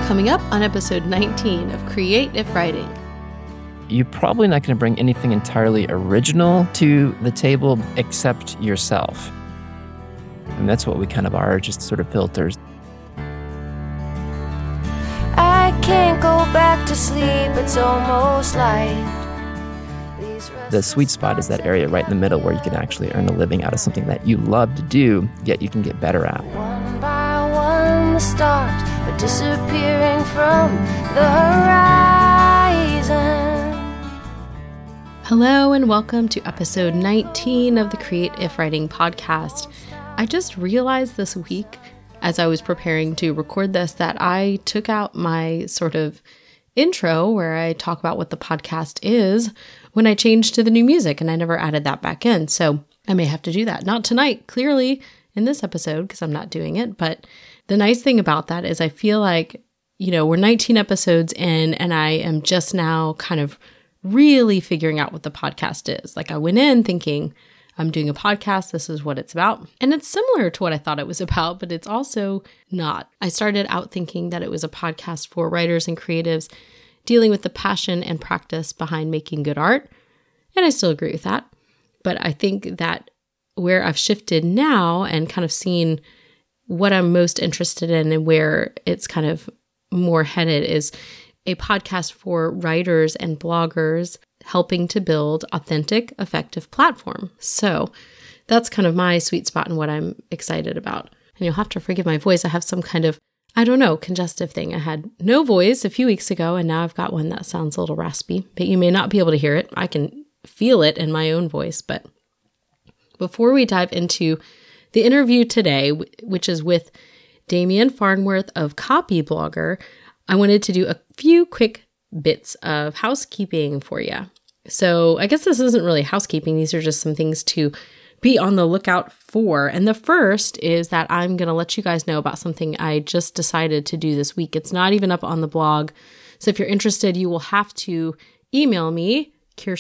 Coming up on episode 19 of Create If Writing. You're probably not going to bring anything entirely original to the table except yourself. And that's what we kind of are, just sort of filters. I can't go back to sleep, it's almost light. The sweet spot is that area right in the middle where you can actually earn a living out of something that you love to do, yet you can get better at. One by one the stars are disappearing from the horizon. Hello and welcome to episode 19 of the Create If Writing podcast. I just realized this week as I was preparing to record this that I took out my sort of intro where I talk about what the podcast is when I changed to the new music, and I never added that back in. So I may have to do that. Not tonight, clearly, in this episode, because I'm not doing it. But the nice thing about that is I feel like, we're 19 episodes in, and I am just now kind of really figuring out what the podcast is. Like I went in thinking, I'm doing a podcast, this is what it's about. And it's similar to what I thought it was about, but it's also not. I started out thinking that it was a podcast for writers and creatives dealing with the passion and practice behind making good art. And I still agree with that. But I think that where I've shifted now and kind of seen what I'm most interested in and where it's kind of more headed is a podcast for writers and bloggers helping to build authentic, effective platform. So that's kind of my sweet spot and what I'm excited about. And you'll have to forgive my voice. I have some kind of, congestive thing. I had no voice a few weeks ago, and now I've got one that sounds a little raspy, but you may not be able to hear it. I can feel it in my own voice. But before we dive into the interview today, which is with Damian Farnworth of Copyblogger, I wanted to do a few quick bits of housekeeping for you. So I guess this isn't really housekeeping. These are just some things to be on the lookout for. And the first is that I'm going to let you guys know about something I just decided to do this week. It's not even up on the blog. So if you're interested, you will have to email me,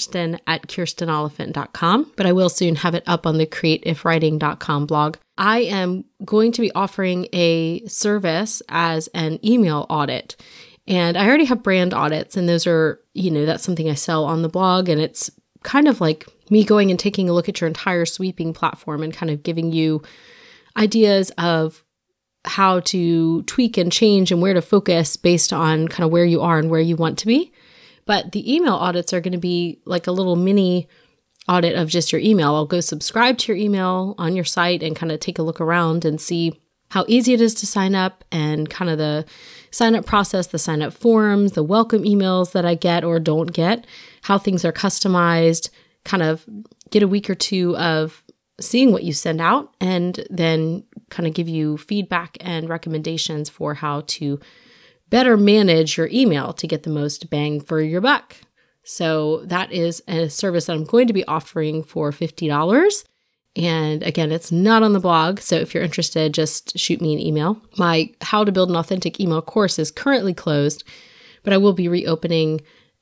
Kirsten@KirstenOliphant.com, but I will soon have it up on the createifwriting.com blog. I am going to be offering a service as an email audit. And I already have brand audits, and those are, that's something I sell on the blog. And it's kind of like me going and taking a look at your entire sweeping platform and kind of giving you ideas of how to tweak and change and where to focus based on kind of where you are and where you want to be. But the email audits are going to be like a little mini audit of just your email. I'll go subscribe to your email on your site and kind of take a look around and see how easy it is to sign up and kind of the sign up process, the sign up forms, the welcome emails that I get or don't get, how things are customized, kind of get a week or two of seeing what you send out, and then kind of give you feedback and recommendations for how to better manage your email to get the most bang for your buck. So that is a service that I'm going to be offering for $50. And again, it's not on the blog. So if you're interested, just shoot me an email. My How to Build an Authentic Email course is currently closed, but I will be reopening.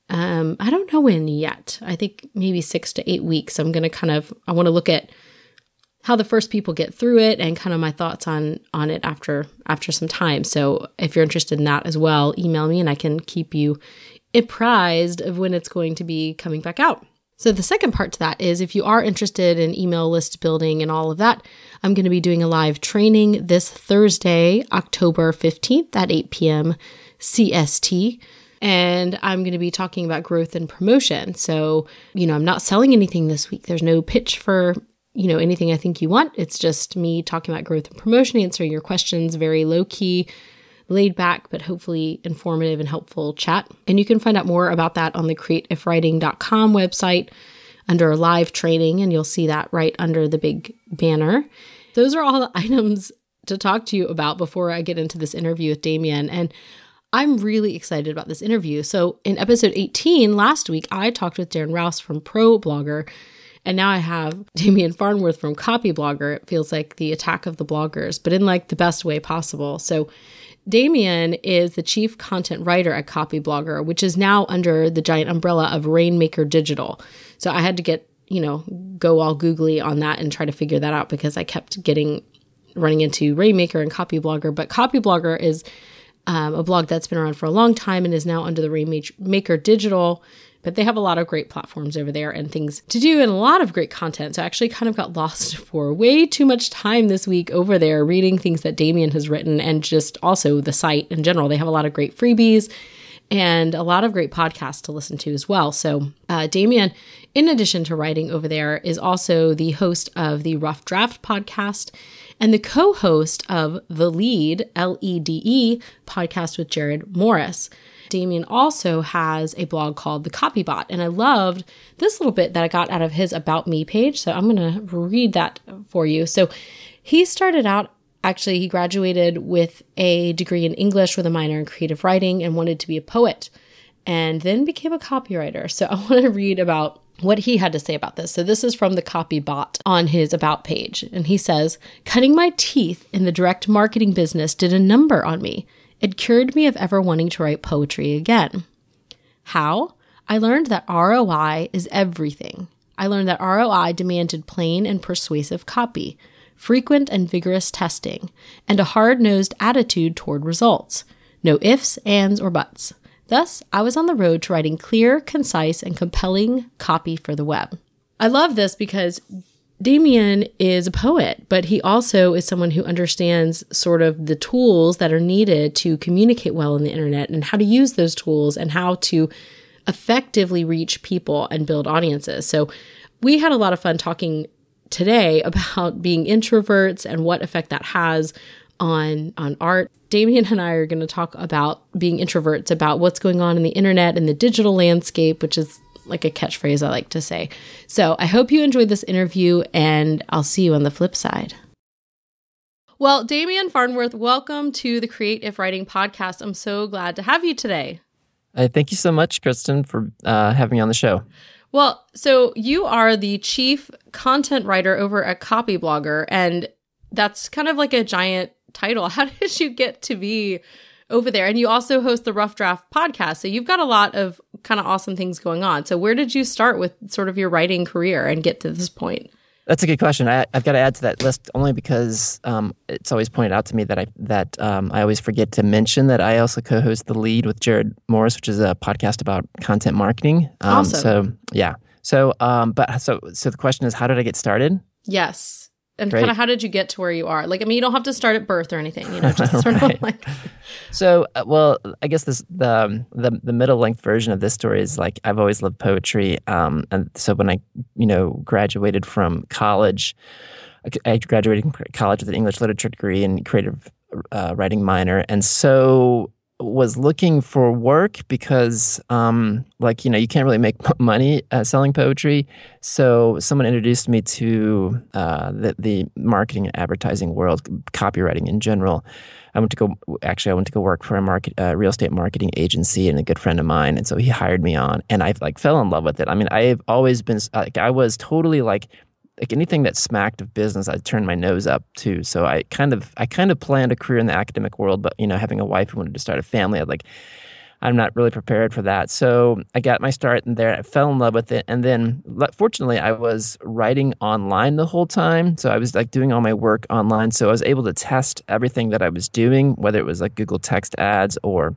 I don't know when yet. I think maybe 6 to 8 weeks. I want to look at how the first people get through it and kind of my thoughts on it after some time. So if you're interested in that as well, email me and I can keep you apprised of when it's going to be coming back out. So the second part to that is if you are interested in email list building and all of that, I'm going to be doing a live training this Thursday, October 15th at 8 p.m. CST. And I'm going to be talking about growth and promotion. So, I'm not selling anything this week. There's no pitch for, anything I think you want. It's just me talking about growth and promotion, answering your questions, very low key, laid back, but hopefully informative and helpful chat. And you can find out more about that on the createifwriting.com website under live training, and you'll see that right under the big banner. Those are all the items to talk to you about before I get into this interview with Damian. And I'm really excited about this interview. So in episode 18 last week, I talked with Darren Rouse from ProBlogger, and now I have Damian Farnworth from Copyblogger. It feels like the attack of the bloggers, but in like the best way possible. So Damian is the chief content writer at Copyblogger, which is now under the giant umbrella of Rainmaker Digital. So I had to get, go all googly on that and try to figure that out because I kept running into Rainmaker and Copyblogger. But Copyblogger is a blog that's been around for a long time and is now under the Rainmaker Digital. But they have a lot of great platforms over there and things to do and a lot of great content. So I actually kind of got lost for way too much time this week over there reading things that Damien has written and just also the site in general. They have a lot of great freebies and a lot of great podcasts to listen to as well. So Damien, in addition to writing over there, is also the host of the Rough Draft podcast and the co-host of The Lead, L-E-D-E, podcast with Jared Morris. Damien also has a blog called The Copybot, and I loved this little bit that I got out of his About Me page, so I'm going to read that for you. So he started out, actually, he graduated with a degree in English with a minor in creative writing and wanted to be a poet, and then became a copywriter. So I want to read about what he had to say about this. So this is from The Copybot on his About page, and he says, "Cutting my teeth in the direct marketing business did a number on me. It cured me of ever wanting to write poetry again. How? I learned that ROI is everything. I learned that ROI demanded plain and persuasive copy, frequent and vigorous testing, and a hard-nosed attitude toward results. No ifs, ands, or buts. Thus, I was on the road to writing clear, concise, and compelling copy for the web." I love this because Damien is a poet, but he also is someone who understands sort of the tools that are needed to communicate well on the internet and how to use those tools and how to effectively reach people and build audiences. So we had a lot of fun talking today about being introverts and what effect that has on art. Damien and I are going to talk about being introverts, about what's going on in the internet and the digital landscape, which is like a catchphrase I like to say. So I hope you enjoyed this interview, and I'll see you on the flip side. Well, Damien Farnworth, welcome to the Create If Writing podcast. I'm so glad to have you today. Thank you so much, Kristen, for having me on the show. Well, so you are the chief content writer over at Copyblogger, and that's kind of like a giant title. How did you get to be over there? And you also host the Rough Draft podcast. So you've got a lot of kind of awesome things going on. So where did you start with sort of your writing career and get to this point? That's a good question. I've got to add to that list only because it's always pointed out to me that I always forget to mention that I also co-host The Lead with Jared Morris, which is a podcast about content marketing. Awesome. So yeah. So the question is, how did I get started? Yes. And Great. kind of how did you get to where you are? Like, I mean, you don't have to start at birth or anything, just sort Right. of like. So, well, I guess the middle length version of this story is like I've always loved poetry, and so when I graduated from college, I graduated from college with an English literature degree and creative writing minor, and so was looking for work because you can't really make money selling poetry. So someone introduced me to the marketing and advertising world, copywriting in general. I went to go work for a real estate marketing agency and a good friend of mine. And so he hired me on, and I fell in love with it. I mean, I've always been I was totally like anything that smacked of business, I turned my nose up to. So I kind of planned a career in the academic world, but having a wife who wanted to start a family, I'm not really prepared for that. So I got my start in there. I fell in love with it, and then fortunately, I was writing online the whole time. So I was doing all my work online. So I was able to test everything that I was doing, whether it was like Google text ads or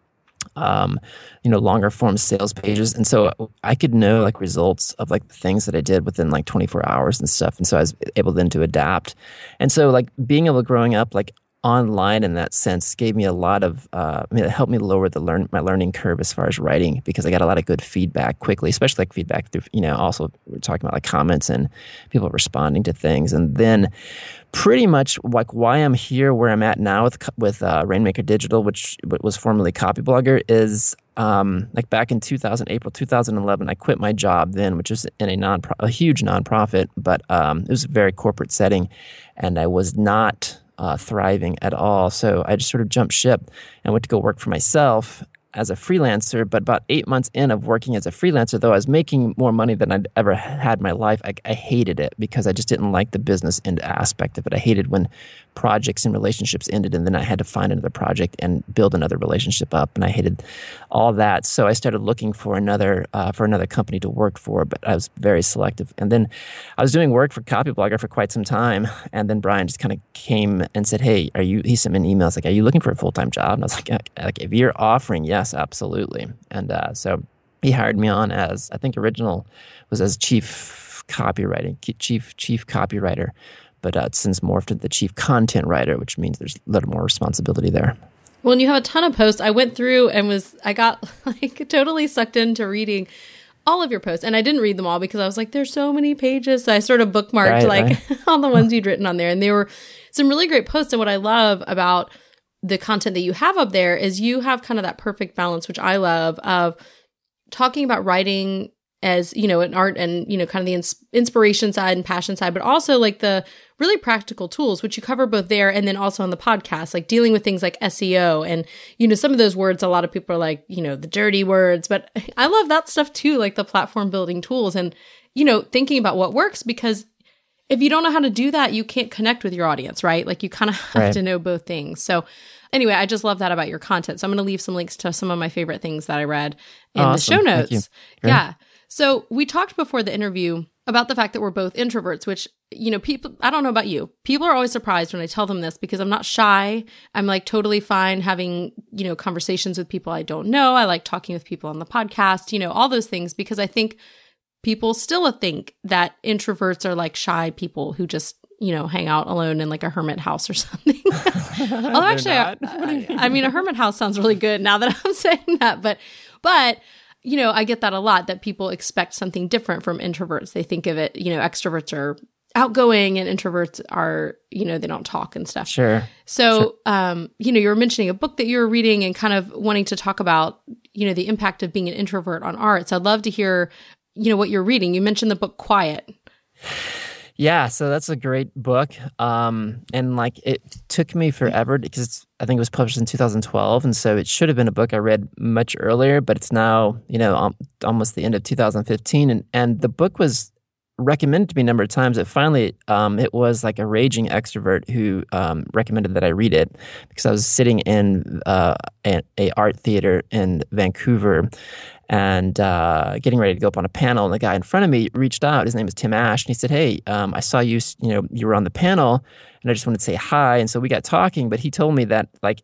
longer form sales pages. And so I could know results of the things that I did within 24 hours and stuff. And so I was able then to adapt. And so being able to growing up online in that sense gave me a lot of, it helped me lower my learning curve as far as writing, because I got a lot of good feedback quickly, especially feedback through, also we're talking about comments and people responding to things. And then pretty much why I'm here where I'm at now with Rainmaker Digital, which was formerly Copyblogger, is back in April 2011, I quit my job then, which was in a huge nonprofit, but it was a very corporate setting, and I was not thriving at all. So I just sort of jumped ship and went to go work for myself. as a freelancer, but about 8 months in of working as a freelancer, though I was making more money than I'd ever had in my life, I hated it because I just didn't like the business end aspect of it. I hated when projects and relationships ended and then I had to find another project and build another relationship up, and I hated all that. So I started looking for another company to work for, but I was very selective. And then I was doing work for Copyblogger for quite some time, and then Brian just kind of came and said, "Hey, he sent me an email. It's like, are you looking for a full-time job?" And I was like, if you're offering, yes, absolutely. And so he hired me on as, I think original was as chief copywriter, but it's since morphed to the chief content writer, which means there's a little more responsibility there. Well, and you have a ton of posts. I went through and I got like totally sucked into reading all of your posts, and I didn't read them all because I was like, there's so many pages. So I sort of bookmarked right. all the ones you'd written on there, and they were some really great posts. And what I love about the content that you have up there is you have kind of that perfect balance, which I love, of talking about writing as, an art and, kind of the inspiration side and passion side, but also like the really practical tools, which you cover both there and then also on the podcast, like dealing with things like SEO and, some of those words, a lot of people are like, the dirty words, but I love that stuff too, like the platform building tools and, thinking about what works, because if you don't know how to do that, you can't connect with your audience, right? Like you kind of have to know both things. So anyway, I just love that about your content. So I'm going to leave some links to some of my favorite things that I read in the show notes. Yeah. So we talked before the interview about the fact that we're both introverts, which, people, I don't know about you. People are always surprised when I tell them this because I'm not shy. I'm like totally fine having, conversations with people I don't know. I like talking with people on the podcast, all those things, because I think people still think that introverts are like shy people who just, hang out alone in like a hermit house or something. Although actually, I mean, a hermit house sounds really good now that I'm saying that, but I get that a lot, that people expect something different from introverts. They think of it, extroverts are outgoing and introverts are, they don't talk and stuff. Sure. So, you were mentioning a book that you were reading and kind of wanting to talk about, the impact of being an introvert on art. So I'd love to hear, what you're reading. You mentioned the book Quiet. Yeah, so that's a great book. And like it took me forever because I think it was published in 2012. And so it should have been a book I read much earlier, but it's now, almost the end of 2015. And the book was recommended to me a number of times. That finally, it was like a raging extrovert who recommended that I read it because I was sitting in a art theater in Vancouver and getting ready to go up on a panel, and the guy in front of me reached out. His name is Tim Ash, and he said, "Hey, I saw you. You were on the panel, and I just wanted to say hi." And so we got talking. But he told me that like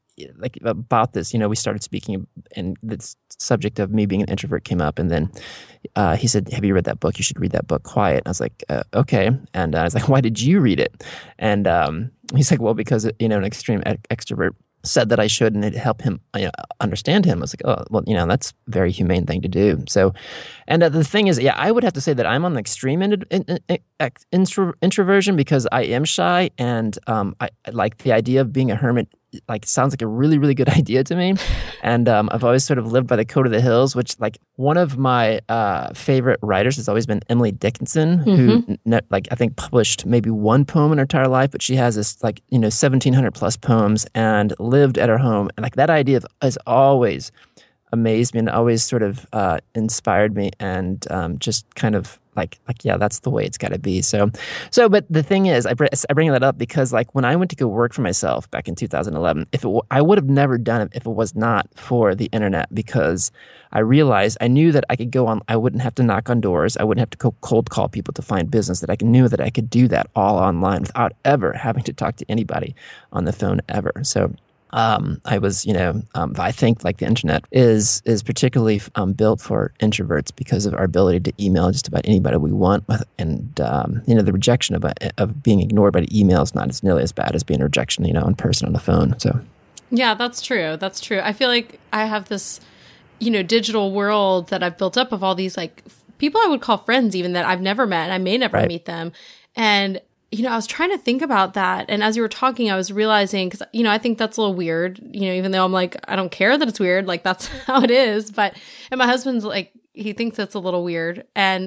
about this. We started speaking, and the subject of me being an introvert came up. And then he said, "Have you read that book? You should read that book, Quiet." And I was like, "Okay." And I was like, "Why did you read it?" And he's like, "Well, because an extreme extrovert said that I should, and it helped him understand him." I was like, "Oh, well, that's a very humane thing to do." So, and the thing is, yeah, I would have to say that I'm on the extreme end of introversion because I am shy, and I like the idea of being a hermit. Like, sounds like a really, really good idea to me. And I've always sort of lived by the code of the hills, which like one of my favorite writers has always been Emily Dickinson, who I think published maybe one poem in her entire life, but she has this 1,700 plus poems and lived at her home. And like that idea has always amazed me and always sort of inspired me, and just kind of like yeah, that's the way it's got to be. So but the thing is, I bring that up because like when I went to go work for myself back in 2011, I would have never done it if it was not for the internet, because I realized I knew that I could go on. I wouldn't have to knock on doors. I wouldn't have to cold call people to find business. That I knew that I could do that all online without ever having to talk to anybody on the phone ever. So. I was, I think like the internet is particularly built for introverts because of our ability to email just about anybody we want, and the rejection of being ignored by the email is not as nearly as bad as being a rejection, in person on the phone. So, yeah, that's true. That's true. I feel like I have this, digital world that I've built up of all these like people I would call friends, even that I've never met. I may never meet them, and. I was trying to think about that. And as you were talking, I was realizing, because, I think that's a little weird, even though I'm like, I don't care that it's weird. Like, that's how it is. And my husband's like, he thinks that's a little weird. And,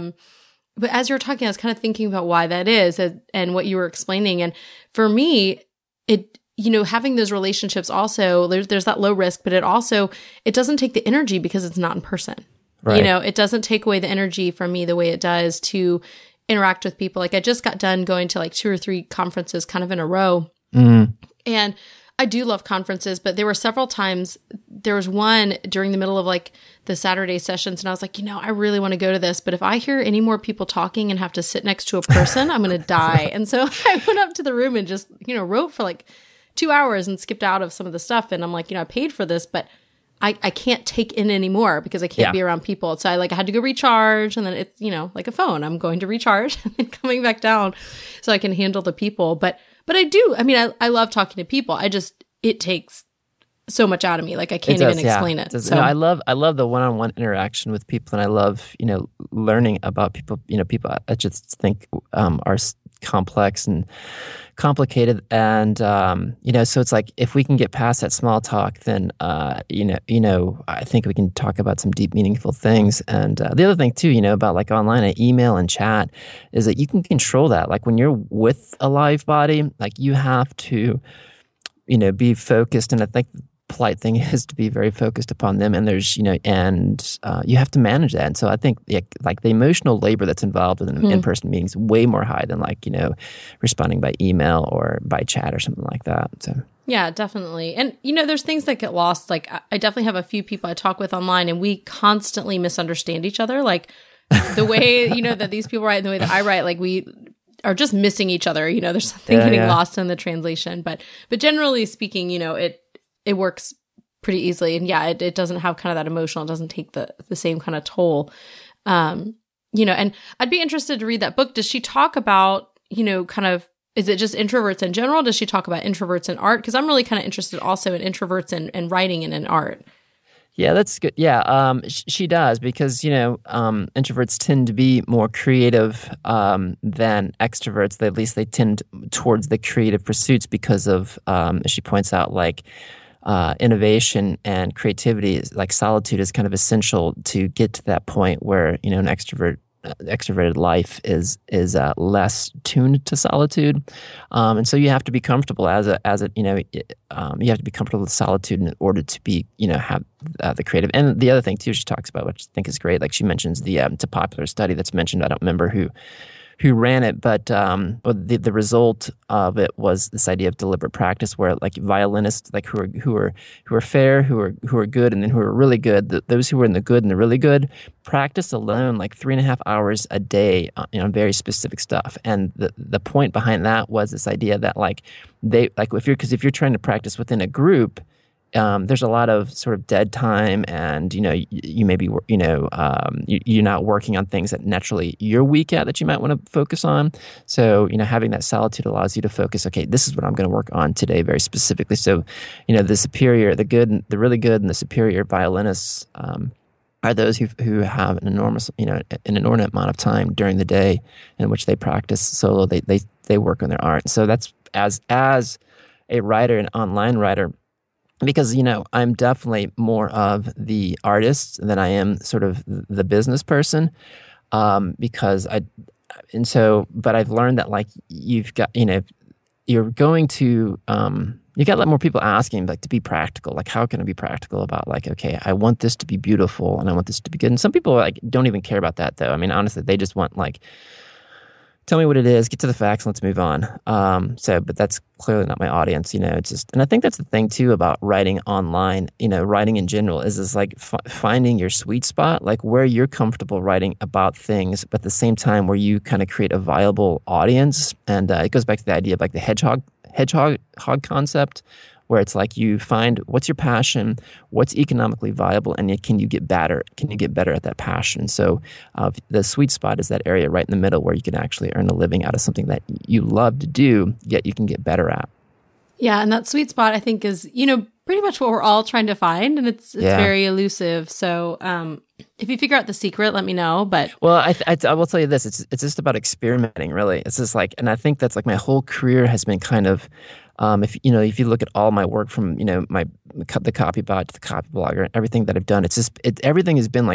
but as you were talking, I was kind of thinking about why that is and what you were explaining. And for me, having those relationships also, there's that low risk, but it doesn't take the energy because it's not in person. Right. It doesn't take away the energy from me the way it does to interact with people. Like I just got done going to like 2 or 3 conferences kind of in a row. And I do love conferences, but there were several times, there was one during the middle of like the Saturday sessions, and I was like, I really want to go to this, but if I hear any more people talking and have to sit next to a person, I'm going to die. And so I went up to the room and just, wrote for like 2 hours and skipped out of some of the stuff. And I'm like, I paid for this, but I can't take in anymore because I can't be around people. So I had to go recharge, and then it's, like a phone, I'm going to recharge and then coming back down so I can handle the people. But I do. I mean, I love talking to people. It takes so much out of me. Like I can't even explain it. So I love the one-on-one interaction with people, and I love, learning about people. People I just think are complex and complicated, and so it's like if we can get past that small talk, then I think we can talk about some deep, meaningful things. And the other thing too, about like online and email and chat is that you can control that. Like when you're with a live body, like you have to, be focused, and I think the polite thing is to be very focused upon them, and there's, and you have to manage that. And so I think like the emotional labor that's involved in in-person meetings way more high than like, responding by email or by chat or something like that. So yeah, definitely. And, there's things that get lost. Like I definitely have a few people I talk with online, and we constantly misunderstand each other. Like the way, that these people write and the way that I write, like we are just missing each other. There's something getting lost in the translation. But generally speaking, it works pretty easily. And yeah, it doesn't have kind of that emotional, it doesn't take the same kind of toll. And I'd be interested to read that book. Does she talk about, kind of, is it just introverts in general? Does she talk about introverts in art? Because I'm really kind of interested also in introverts and writing and in art. Yeah, that's good. Yeah, she does, because, introverts tend to be more creative than extroverts. At least they tend towards the creative pursuits because of, as she points out, like innovation and creativity, like solitude is kind of essential to get to that point where, an extroverted life is less tuned to solitude, and so you have to be comfortable you have to be comfortable with solitude in order to be have the creative. And the other thing too she talks about, which I think is great, like she mentions it's a popular study that's mentioned. I don't remember who ran it, but the result of it was this idea of deliberate practice, where like violinists, like who are fair, who are good, and then who are really good. Those who were in the good and the really good practice alone like 3.5 hours a day on very specific stuff. And the point behind that was this idea that like if you're trying to practice within a group, there's a lot of sort of dead time, and you may be you're not working on things that naturally you're weak at that you might want to focus on. So having that solitude allows you to focus. Okay, this is what I'm going to work on today very specifically. So the superior, the really good, and the superior violinists are those who have an enormous an inordinate amount of time during the day in which they practice solo. They work on their art. So that's as a writer, an online writer. Because, I'm definitely more of the artist than I am sort of the business person. But I've learned that like you've got, you're going to, you got to let more people asking like to be practical. Like, how can I be practical about like, okay, I want this to be beautiful and I want this to be good. And some people like don't even care about that though. I mean, honestly, they just want like, tell me what it is, get to the facts, and let's move on. But that's clearly not my audience, it's just, and I think that's the thing too about writing online, writing in general is like finding your sweet spot, like where you're comfortable writing about things, but at the same time where you kind of create a viable audience. And it goes back to the idea of like the hedgehog concept, where it's like you find what's your passion, what's economically viable, and can you get better? Can you get better at that passion? So the sweet spot is that area right in the middle where you can actually earn a living out of something that you love to do, yet you can get better at. Yeah, and that sweet spot I think is pretty much what we're all trying to find, and it's very elusive. So if you figure out the secret, let me know. But I will tell you this: it's just about experimenting, really. It's just like, and I think that's like my whole career has been kind of. If you look at all my work from the Copybot to the Copyblogger, everything that I've done, everything has been like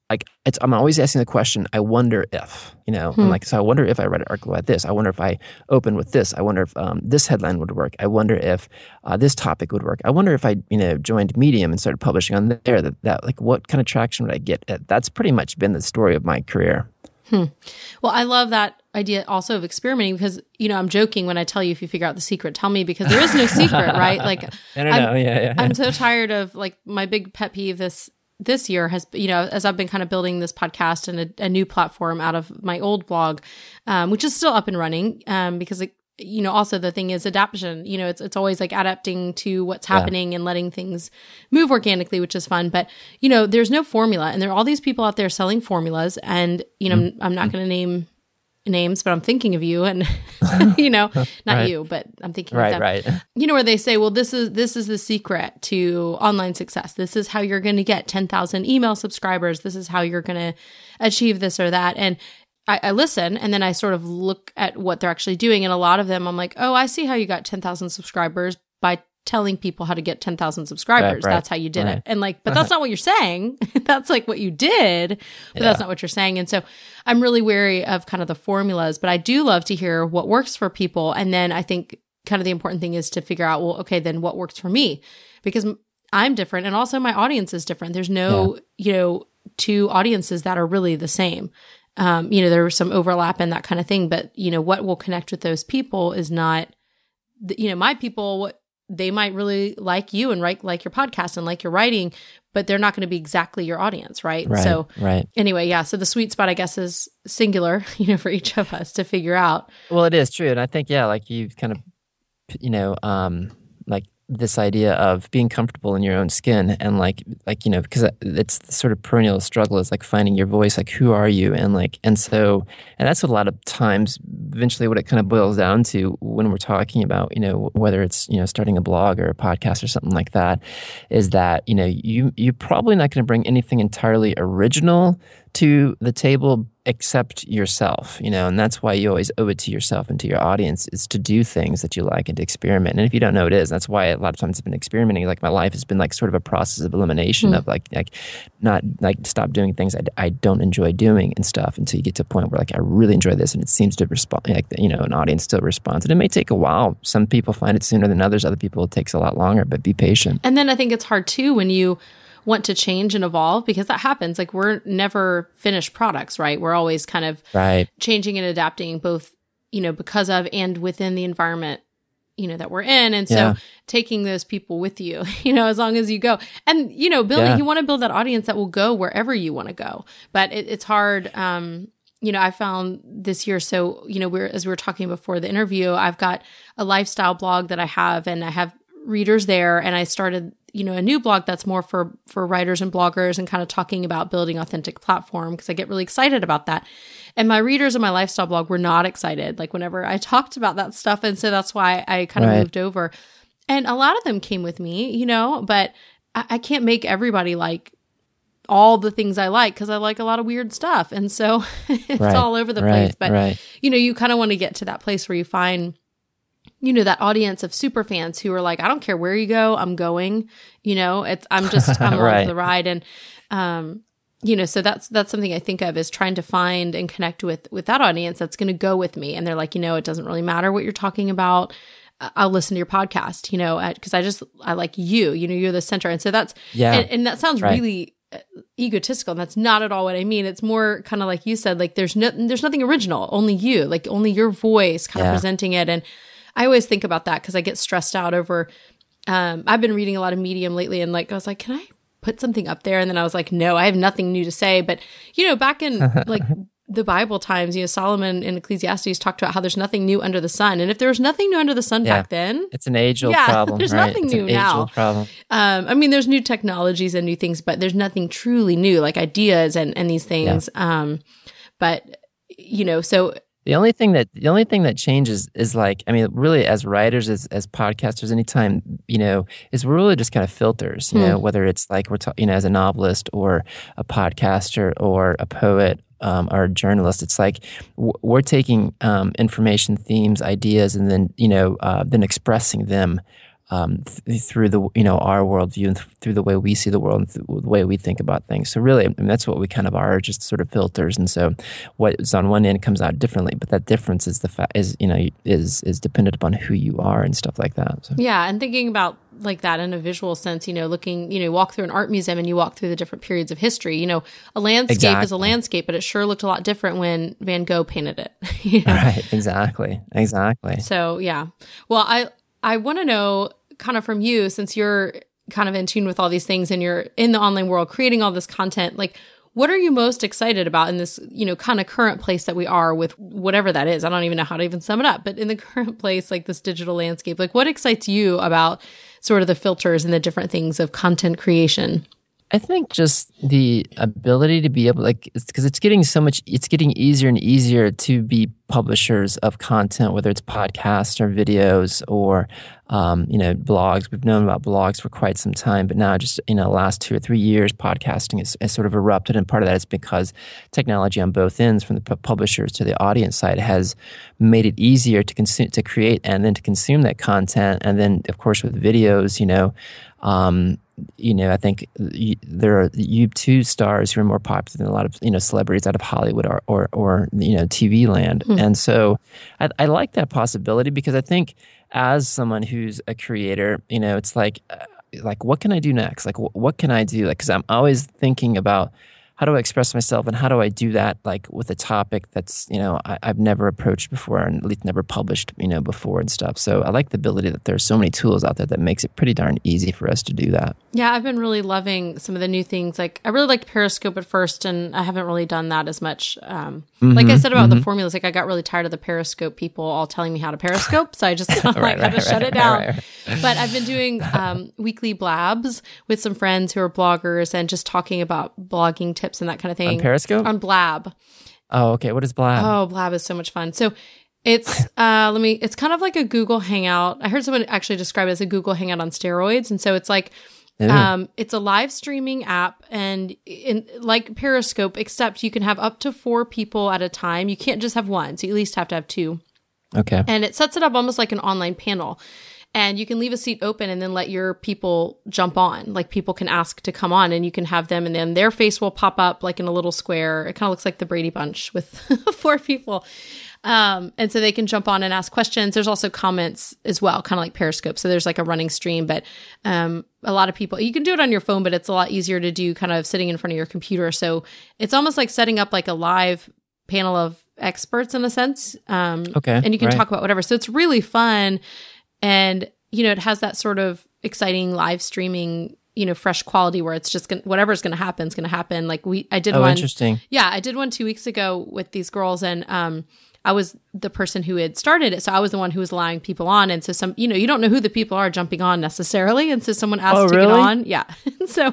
I'm always asking the question, I wonder if, I'm like, so I wonder if I read an article about this. I wonder if I open with this. I wonder if this headline would work. I wonder if this topic would work. I wonder if I, joined Medium and started publishing on there, that like, what kind of traction would I get? That's pretty much been the story of my career. Well, I love that idea also of experimenting because, I'm joking when I tell you if you figure out the secret, tell me, because there is no secret, right? Like, I don't know. Yeah. I'm so tired of like my big pet peeve this year has, as I've been kind of building this podcast and a new platform out of my old blog, which is still up and running, because also the thing is adaptation, it's always like adapting to what's happening and letting things move organically, which is fun. But, there's no formula, and there are all these people out there selling formulas, and, I'm not going to name names, but I'm thinking of you, and not right. you, but I'm thinking of them. Right. Where they say, well, this is the secret to online success. This is how you're going to get 10,000 email subscribers. This is how you're going to achieve this or that. And I listen, and then I sort of look at what they're actually doing. And a lot of them, I'm like, oh, I see how you got 10,000 subscribers by telling people how to get 10,000 subscribers. Right. That's how you did it. And like, but that's not what you're saying. That's like what you did, but that's not what you're saying. And so I'm really wary of kind of the formulas, but I do love to hear what works for people. And then I think kind of the important thing is to figure out, well, okay, then what works for me? Because I'm different. And also my audience is different. There's no, two audiences that are really the same. There was some overlap and that kind of thing, but what will connect with those people is not, my people, they might really like you and like your podcast and like your writing, but they're not going to be exactly your audience, right? So anyway, so the sweet spot, I guess, is singular, for each of us to figure out. Well, it is true. And I think, like you've kind of, like this idea of being comfortable in your own skin and because it's the sort of perennial struggle is like finding your voice, like who are you? And that's what a lot of times eventually what it kind of boils down to when we're talking about, whether it's, starting a blog or a podcast or something like that, is that, you're probably not going to bring anything entirely original to the table except yourself, and that's why you always owe it to yourself and to your audience is to do things that you like and to experiment. And if you don't know what it is, that's why a lot of times I've been experimenting. Like my life has been like sort of a process of elimination of like not like stop doing things I don't enjoy doing and stuff until you get to a point where like I really enjoy this and it seems to respond, like an audience still responds. And it may take a while. Some people find it sooner than others. Other people it takes a lot longer, but be patient. And then I think it's hard too when you want to change and evolve, because that happens. Like we're never finished products, right? We're always kind of changing and adapting both, because of and within the environment, that we're in. And so taking those people with you, as long as you go and, building, you want to build that audience that will go wherever you want to go. But it's hard. I found this year, so, as we were talking before the interview, I've got a lifestyle blog that I have, and I have readers there. And I started a new blog that's more for writers and bloggers and kind of talking about building authentic platform, because I get really excited about that. And my readers in my lifestyle blog were not excited, like whenever I talked about that stuff. And so that's why I kind of moved over. And a lot of them came with me, but I can't make everybody like all the things I like, because I like a lot of weird stuff. And so it's all over the place. But, you kind of want to get to that place where you find that audience of super fans who are like, I don't care where you go, I'm going, I'm along for the ride. And, so that's something I think of is trying to find and connect with that audience that's going to go with me. And they're like, it doesn't really matter what you're talking about. I'll listen to your podcast, because I like you, you're the center. And so that's, and that sounds really egotistical, and that's not at all what I mean. It's more kind of like you said, like there's nothing original, only you, like only your voice kind of presenting it. And I always think about that because I get stressed out over, I've been reading a lot of Medium lately, and like, I was like, can I put something up there? And then I was like, no, I have nothing new to say. But, back in like the Bible times, Solomon in Ecclesiastes talked about how there's nothing new under the sun. And if there was nothing new under the sun back then, it's an age-old problem. There's nothing new now. Problem. There's new technologies and new things, but there's nothing truly new, like ideas and these things. But, so The only thing that changes is like, really as writers, as podcasters, anytime, is we're really just kind of filters, whether it's like we're as a novelist or a podcaster or a poet or a journalist, it's like we're taking information, themes, ideas, and then, then expressing them through the our worldview and through the way we see the world and through the way we think about things. So really, I mean, that's what we kind of are, just sort of filters. And so what's on one end comes out differently, but that difference is is dependent upon who you are and stuff like that. So. Yeah, and thinking about like that in a visual sense, looking, you walk through an art museum and you walk through the different periods of history. A landscape is a landscape, but it sure looked a lot different when Van Gogh painted it. Right, exactly. So yeah, well, I want to know kind of from you, since you're kind of in tune with all these things and you're in the online world creating all this content, like what are you most excited about in this, kind of current place that we are with whatever that is? I don't even know how to even sum it up, but in the current place, like this digital landscape, like what excites you about sort of the filters and the different things of content creation? I think just the ability to be able, because it's getting easier and easier to be publishers of content, whether it's podcasts or videos or, blogs. We've known about blogs for quite some time, but now just in the last 2 or 3 years, podcasting has sort of erupted. And part of that is because technology on both ends, from the publishers to the audience side, has made it easier to consume, to create, and then to consume that content. And then, of course, with videos, I think there are YouTube stars who are more popular than a lot of celebrities out of Hollywood or TV land, and so I like that possibility, because I think as someone who's a creator, it's like what can I do next? Like what can I do? Like, because I'm always thinking about how do I express myself and how do I do that like with a topic that's I've never approached before and at least never published before and stuff. So I like the ability that there's so many tools out there that makes it pretty darn easy for us to do that. Yeah, I've been really loving some of the new things. Like I really liked Periscope at first, and I haven't really done that as much. Like I said about the formulas, like I got really tired of the Periscope people all telling me how to Periscope, so I just had to shut it down. Right. But I've been doing weekly blabs with some friends who are bloggers and just talking about blogging tips and that kind of thing. On Periscope? On Blab. Oh, okay. What is Blab? Oh, Blab is so much fun. So it's it's kind of like a Google Hangout. I heard someone actually describe it as a Google Hangout on steroids. And so it's like, it's a live streaming app and like Periscope, except you can have up to 4 people at a time. You can't just have one. So you at least have to have 2. Okay. And it sets it up almost like an online panel. And you can leave a seat open and then let your people jump on. Like people can ask to come on and you can have them, and then their face will pop up like in a little square. It kind of looks like the Brady Bunch with 4 people. And so they can jump on and ask questions. There's also comments as well, kind of like Periscope. So there's like a running stream, but a lot of people, you can do it on your phone, but it's a lot easier to do kind of sitting in front of your computer. So it's almost like setting up like a live panel of experts in a sense. Okay. And you can talk about whatever. So it's really fun. And, it has that sort of exciting live streaming, fresh quality where it's just whatever's going to happen is going to happen. Like I did one. Interesting. Yeah. I did one 2 weeks ago with these girls, and I was the person who had started it. So I was the one who was allowing people on. And so some, you don't know who the people are jumping on necessarily. And so someone asked to get on. Yeah. So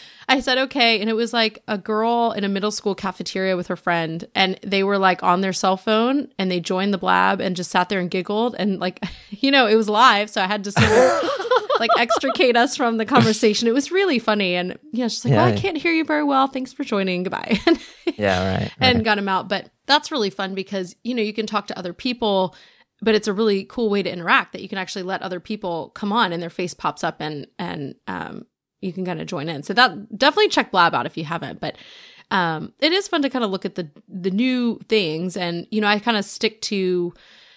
I said, okay. And it was like a girl in a middle school cafeteria with her friend, and they were like on their cell phone and they joined the Blab and just sat there and giggled. And like, it was live. So I had to sort of like extricate us from the conversation. It was really funny. And she's like, well, I can't hear you very well. Thanks for joining. Goodbye. Right. And got him out. But that's really fun because, you can talk to other people, but it's a really cool way to interact, that you can actually let other people come on and their face pops up and you can kind of join in. So that definitely check Blab out if you haven't. But it is fun to kind of look at the new things. And, I kind of stick to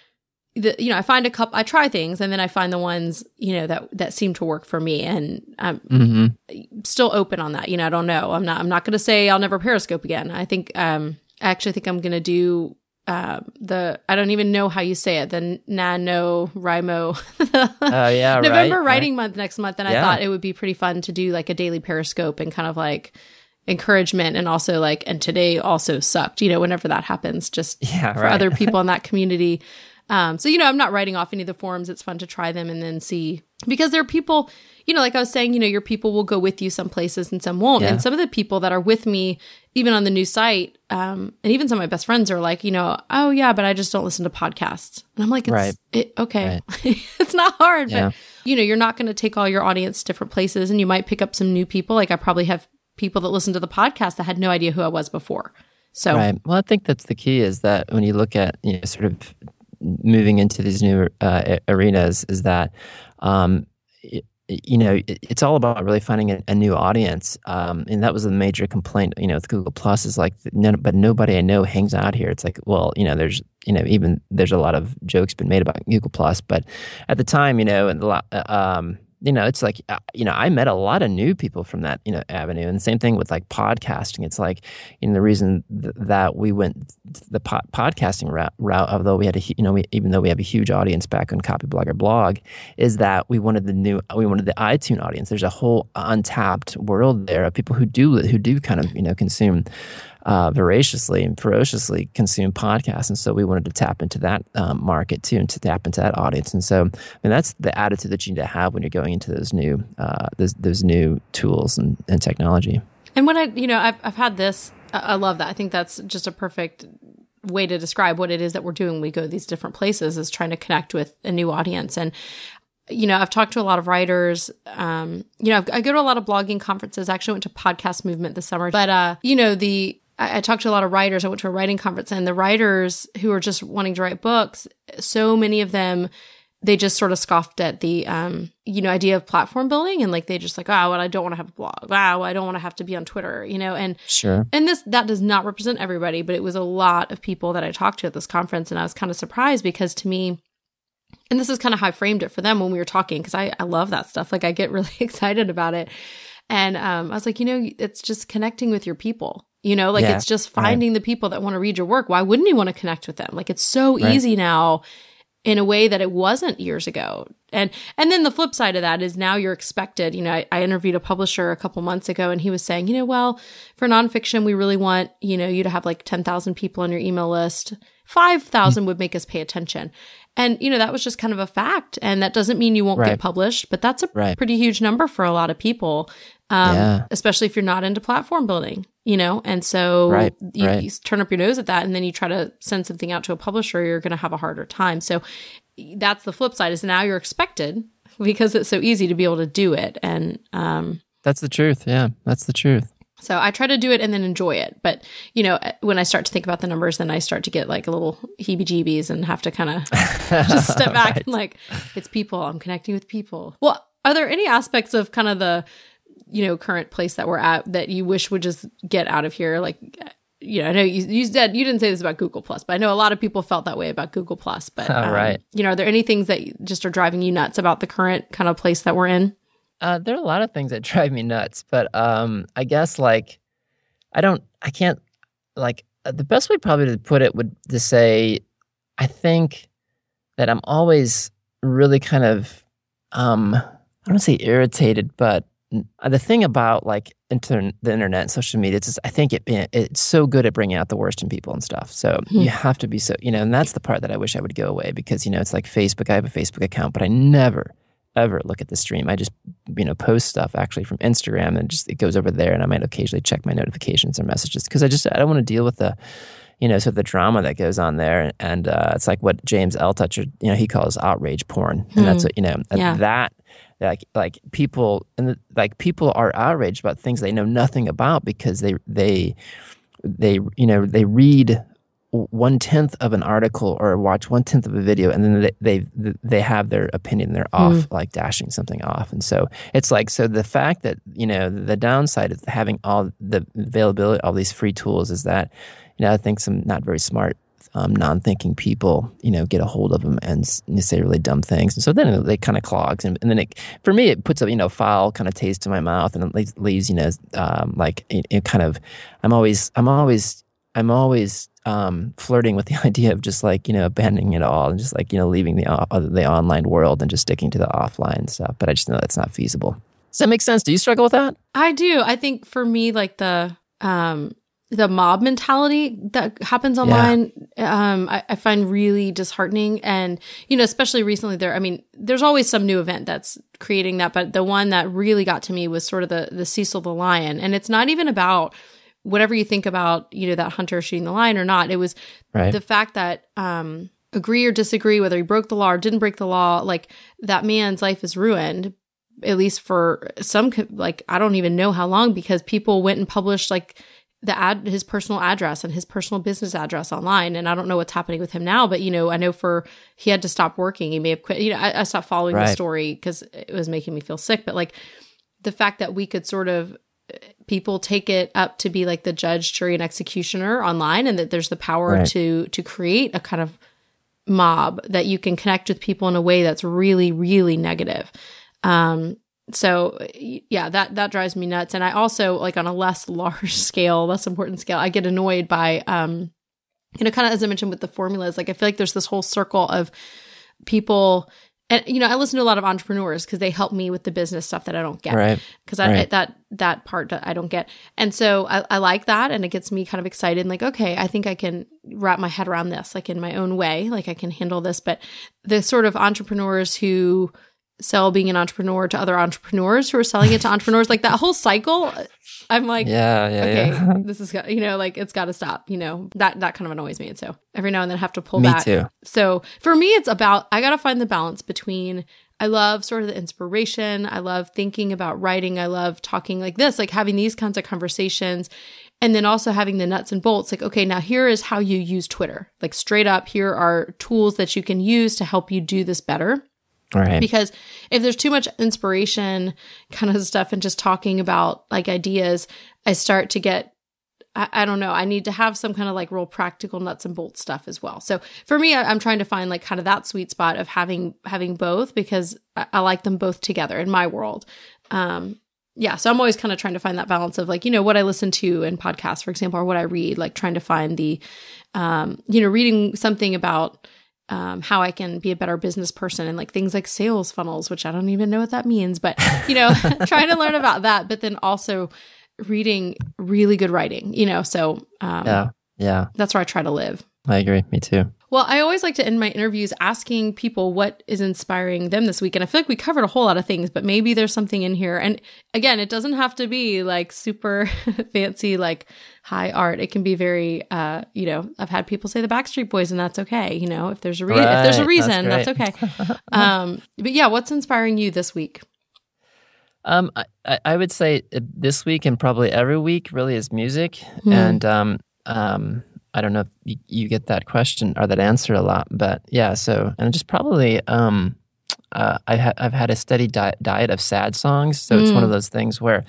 I find I try things and then I find the ones, that seem to work for me. And I'm still open on that. I don't know. I'm not going to say I'll never Periscope again. I think, I actually think I'm going to do I don't even know how you say it, the NaNoWriMo November writing month next month, and I thought it would be pretty fun to do like a daily Periscope and kind of like encouragement, and also like, and today also sucked, whenever that happens, just for other people in that community. So, I'm not writing off any of the forums. It's fun to try them and then see, because there are people, like I was saying, your people will go with you some places and some won't. And some of the people that are with me, even on the new site, and even some of my best friends are like, oh yeah, but I just don't listen to podcasts. And I'm like, okay, it's not hard, but you're not going to take all your audience to different places, and you might pick up some new people. Like I probably have people that listen to the podcast that had no idea who I was before. So, well, I think that's the key, is that when you look at, sort of moving into these new arenas, is that it's all about really finding a new audience. And that was a major complaint, with Google Plus is like, but nobody I know hangs out here. It's like, well, there's, there's a lot of jokes been made about Google Plus, but at the time, it's like, I met a lot of new people from that, avenue. And the same thing with like podcasting. It's like, the reason that we went the podcasting route, although we had even though we have a huge audience back on Copyblogger blog, is that we wanted the iTunes audience. There's a whole untapped world there of people who do kind of, consume voraciously and ferociously consume podcasts, and so we wanted to tap into that market too, and to tap into that audience. And so, that's the attitude that you need to have when you're going into those new tools and technology. And when I've had this, I love that. I think that's just a perfect way to describe what it is that we're doing. We go to these different places, is trying to connect with a new audience. And I've talked to a lot of writers. I go to a lot of blogging conferences. I actually went to Podcast Movement this summer, but I talked to a lot of writers. I went to a writing conference, and the writers who are just wanting to write books, so many of them, they just sort of scoffed at the, idea of platform building. And like, they just like, oh, well, I don't want to have a blog. Wow, I don't want to have to be on Twitter, and sure. And that does not represent everybody, but it was a lot of people that I talked to at this conference. And I was kind of surprised because to me, and this is kind of how I framed it for them when we were talking, because I love that stuff. Like, I get really excited about it. And I was like, it's just connecting with your people. It's just finding the people that want to read your work. Why wouldn't you want to connect with them? Like, it's so easy now in a way that it wasn't years ago. And then the flip side of that is now you're expected. I interviewed a publisher a couple months ago, and he was saying, well, for nonfiction, we really want, you to have like 10,000 people on your email list. 5,000 would make us pay attention. And, that was just kind of a fact. And that doesn't mean you won't get published, but that's a pretty huge number for a lot of people, especially if you're not into platform building, And so you turn up your nose at that, and then you try to send something out to a publisher, you're going to have a harder time. So that's the flip side, is now you're expected because it's so easy to be able to do it. And that's the truth. Yeah, that's the truth. So I try to do it and then enjoy it. But, when I start to think about the numbers, then I start to get like a little heebie-jeebies and have to kind of just step back and like, it's people. I'm connecting with people. Well, are there any aspects of kind of the, current place that we're at that you wish would just get out of here? Like, I know you said, you didn't say this about Google Plus, but I know a lot of people felt that way about Google Plus. But, are there any things that just are driving you nuts about the current kind of place that we're in? There are a lot of things that drive me nuts, but I guess the best way probably to put it would to say, I think that I'm always really kind of, I don't want to say irritated, but the thing about like the internet and social media, it's just, I think it's so good at bringing out the worst in people and stuff. So you have to be so, and that's the part that I wish I would go away, because, it's like Facebook. I have a Facebook account, but I never ever look at the stream. I just, post stuff actually from Instagram, and just it goes over there, and I might occasionally check my notifications or messages, because I don't want to deal with the, sort of the drama that goes on there. And it's like what James Altucher, he calls outrage porn. And that's what, that like people, and like people are outraged about things they know nothing about, because they read 1/10 of an article or watch 1/10 of a video, and then they have their opinion. They're off, like dashing something off. And so it's like, so the fact that, the downside of having all the availability, all these free tools, is that, I think some not very smart, non-thinking people, get a hold of them and say really dumb things. And so then it kind of clogs. And then for me, it puts a, foul kind of taste in my mouth, and it leaves, kind of, I'm always flirting with the idea of just like, abandoning it all and just like, leaving the online world and just sticking to the offline stuff. But I just know that's not feasible. Does that make sense? Do you struggle with that? I do. I think for me, like the mob mentality that happens online, I find really disheartening. And, especially recently there's always some new event that's creating that. But the one that really got to me was sort of the Cecil the Lion. And it's not even about whatever you think about, that hunter shooting the lion or not. It was the fact that, agree or disagree, whether he broke the law or didn't break the law, like that man's life is ruined, at least for some, like, I don't even know how long, because people went and published like his personal address and his personal business address online. And I don't know what's happening with him now, but, I know he had to stop working. He may have quit. I stopped following the story because it was making me feel sick. But like the fact that we could sort of, people take it up to be like the judge, jury, and executioner online, and that there's the power to create a kind of mob that you can connect with people in a way that's really, really negative. So yeah, that drives me nuts. And I also, like, on a less large scale, less important scale, I get annoyed by, kind of as I mentioned with the formulas, like I feel like there's this whole circle of people, and, I listen to a lot of entrepreneurs because they help me with the business stuff that I don't get. Because that part that I don't get. And so I like that. And it gets me kind of excited and like, okay, I think I can wrap my head around this, like in my own way, like I can handle this. But the sort of entrepreneurs who sell being an entrepreneur to other entrepreneurs who are selling it to entrepreneurs, like that whole cycle, I'm like, okay, this is, like it's got to stop, that kind of annoys me. And so every now and then I have to pull back. Me too. So for me, it's about, I got to find the balance between, I love sort of the inspiration. I love thinking about writing. I love talking like this, like having these kinds of conversations. And then also having the nuts and bolts, like, okay, now here is how you use Twitter. Like straight up, here are tools that you can use to help you do this better. Right. Because if there's too much inspiration kind of stuff and just talking about like ideas, I start to get, I don't know, I need to have some kind of like real practical nuts and bolts stuff as well. So for me, I'm trying to find like kind of that sweet spot of having both, because I like them both together in my world. So I'm always kind of trying to find that balance of like, what I listen to in podcasts, for example, or what I read, like trying to find the, reading something about how I can be a better business person and like things like sales funnels, which I don't even know what that means, but, trying to learn about that, but then also reading really good writing, so that's where I try to live. I agree. Me too. Well, I always like to end my interviews asking people what is inspiring them this week. And I feel like we covered a whole lot of things, but maybe there's something in here. And again, it doesn't have to be like super fancy, like high art. It can be very, I've had people say the Backstreet Boys, and that's okay. If there's a reason, that's okay. But yeah, what's inspiring you this week? I would say this week and probably every week really is music. And I don't know if you get that question or that answer a lot, but yeah. So, and just probably I've had a steady diet of sad songs. So it's one of those things where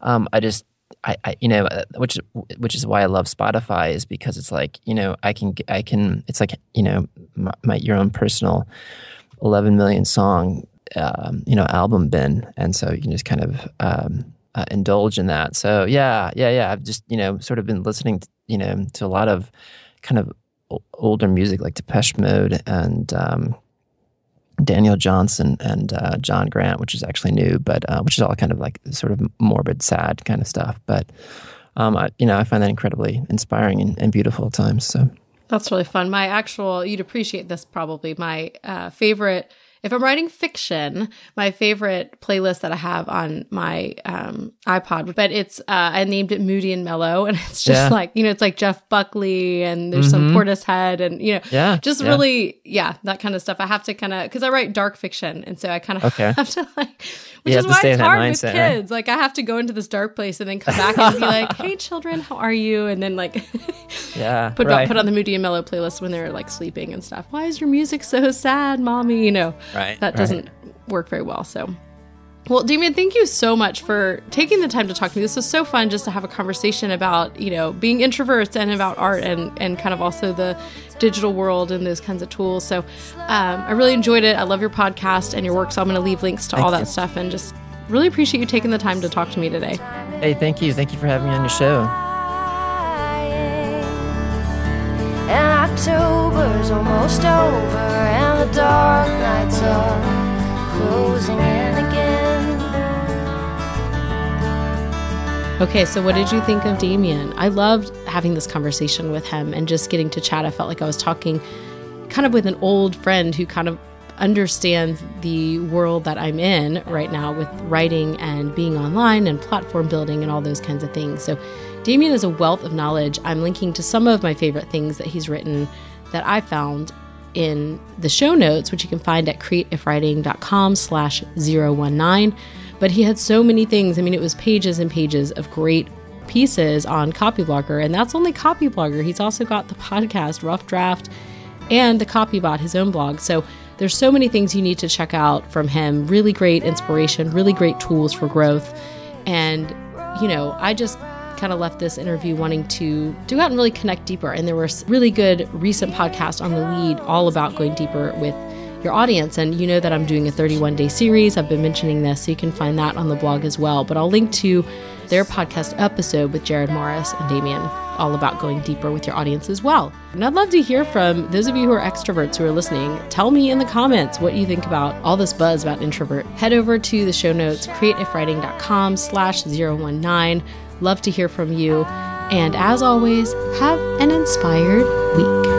which is why I love Spotify, is because it's like, I can it's like, your own personal 11 million song album bin, and so you can just kind of indulge in that. So yeah. I've just sort of been listening to a lot of kind of older music like Depeche Mode and Daniel Johnson and John Grant, which is actually new, but which is all kind of like sort of morbid, sad kind of stuff. But I find that incredibly inspiring and beautiful at times. So that's really fun. You'd appreciate this probably. My favorite, if I'm writing fiction, my favorite playlist that I have on my iPod, but it's I named it Moody and Mellow, and it's just like, it's like Jeff Buckley, and there's some Portishead, and really, that kind of stuff. I have to kind of, because I write dark fiction, and so I kind of have to like, which is why it's hard with kids. Right? Like I have to go into this dark place and then come back and be like, "Hey, children, how are you?" And then like, put on the Moody and Mellow playlist when they're like sleeping and stuff. Why is your music so sad, mommy? That doesn't work very well. So, well, Damian, thank you so much for taking the time to talk to me. This was so fun just to have a conversation about, being introverts and about art and kind of also the digital world and those kinds of tools. So I really enjoyed it. I love your podcast and your work. So I'm going to leave links to all that stuff, and just really appreciate you taking the time to talk to me today. Hey, thank you. Thank you for having me on your show. And October's almost over, and the dark nights are closing in again. Okay, so what did you think of Damian? I loved having this conversation with him and just getting to chat. I felt like I was talking kind of with an old friend who kind of understands the world that I'm in right now with writing and being online and platform building and all those kinds of things. So Damian is a wealth of knowledge. I'm linking to some of my favorite things that he's written that I found in the show notes, which you can find at createifwriting.com/019. But he had so many things. I mean, it was pages and pages of great pieces on Copyblogger, and that's only Copyblogger. He's also got the podcast Rough Draft and the Copybot, his own blog. So there's so many things you need to check out from him. Really great inspiration, really great tools for growth. And, I just kind of left this interview wanting to go out and really connect deeper. And there was really good recent podcast on The Lead all about going deeper with your audience. And you know that I'm doing a 31-day series. I've been mentioning this, so you can find that on the blog as well. But I'll link to their podcast episode with Jared Morris and Damien, all about going deeper with your audience as well. And I'd love to hear from those of you who are extroverts who are listening. Tell me in the comments what you think about all this buzz about introvert. Head over to the show notes, createifwriting.com/019. Love to hear from you. And as always, have an inspired week.